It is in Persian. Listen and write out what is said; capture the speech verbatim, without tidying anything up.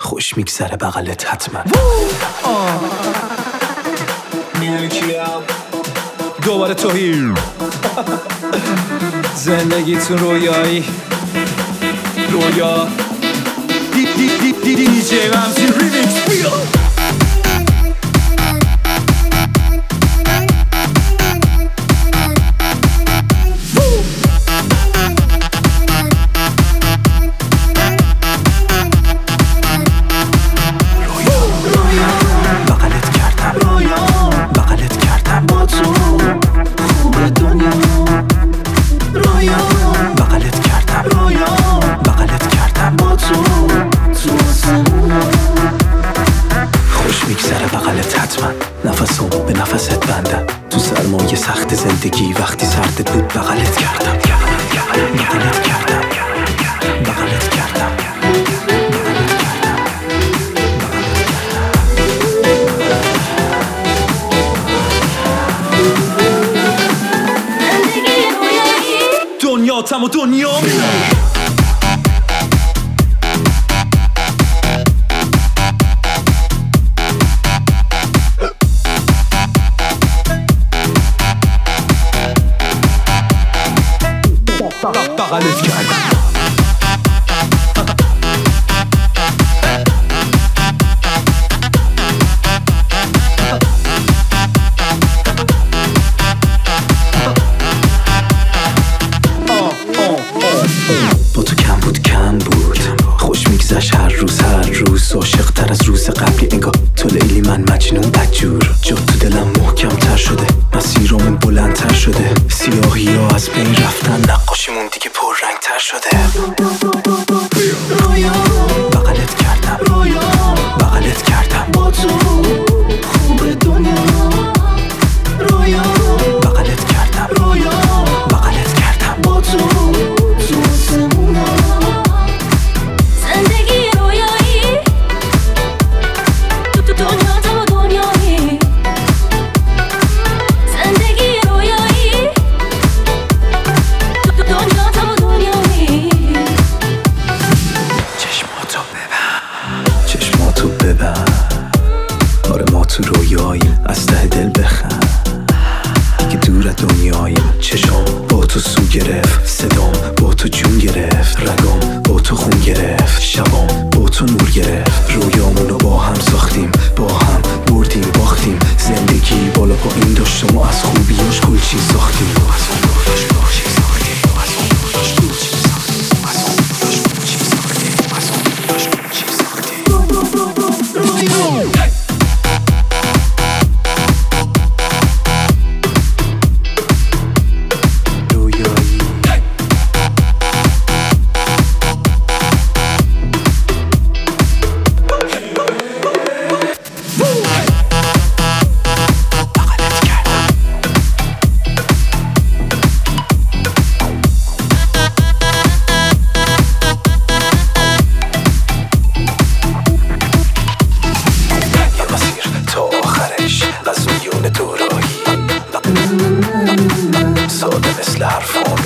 خوش میگذره بغلت حتما. میدونی کیم؟ دوباره توهی زندگیتون رویایی رویا دی دی دی دی دی دی جی رمزی ریمیکس بیا نفسم به نفست بندم تو سرمایه سخت زندگی وقتی سردت بود بغلت کردم بغلت کردم بغلت کردم دنیا تم و دنیا بغلت کردم با تو کم بود کم بود خوش میگذشت هر روز هر روز عاشق تر از روز قبلی انگار تو لیلی من مجنون بدجور جا تو دلم محکم تر شده مسیرامون بلندتر شده سیاهی ها از بین رفتن نقاشیمون دیگه پر رنگ تر شده بغلت کردم بغلت کردم با تو خوب دنیا بغلت کردم بغلت کردم با تو تو رویاییم از ته دل بخند که دور دنیاییم چشام با تو سو گرفت صدام با تو جون گرفت رگام با تو خون گرفت شبام با تو نور گرفت رویامونو با هم ساختیم با هم بردیم باختیم زندگی بالا پایین داشت و از خوبیاش کلچین ساختیم ساده مثل حرفان